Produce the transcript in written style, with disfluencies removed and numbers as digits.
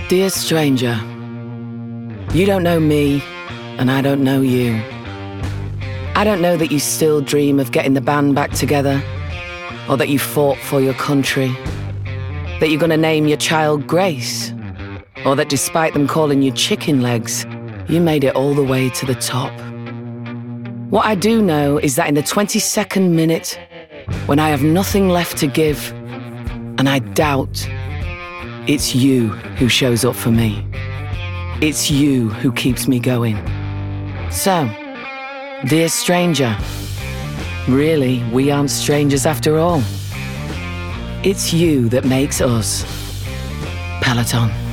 Dear stranger, you don't know me, and I don't know you. I don't know that you still dream of getting the band back together, or that you fought for your country, that you're gonna name your child Grace, or that despite them calling you chicken legs, you made it all the way to the top. What I do know is that in the 22nd minute, when I have nothing left to give, and I doubt, it's you who shows up for me. It's you who keeps me going. So, dear stranger, really, we aren't strangers after all. It's you that makes us Peloton.